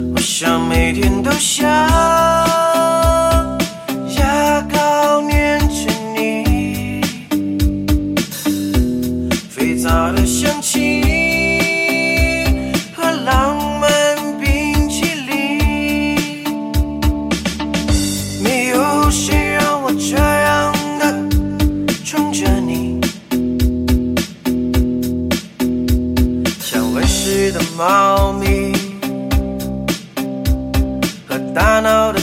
我想每天都想牙膏粘着你，肥皂的香气和浪漫冰淇淋，没有谁让我这样的宠着你，像喂食的猫咪和大脑的